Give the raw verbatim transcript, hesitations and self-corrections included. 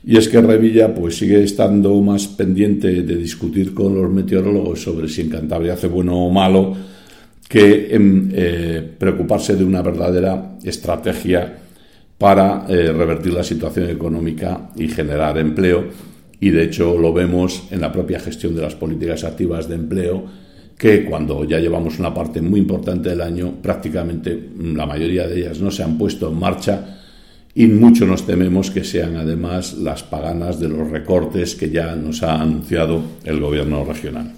Y es que Revilla pues sigue estando más pendiente de discutir con los meteorólogos sobre si en Cantabria hace bueno o malo que en, eh, preocuparse de una verdadera estrategia para eh, revertir la situación económica y generar empleo. Y de hecho lo vemos en la propia gestión de las políticas activas de empleo, que cuando ya llevamos una parte muy importante del año, prácticamente la mayoría de ellas no se han puesto en marcha, y mucho nos tememos que sean además las paganas de los recortes que ya nos ha anunciado el gobierno regional.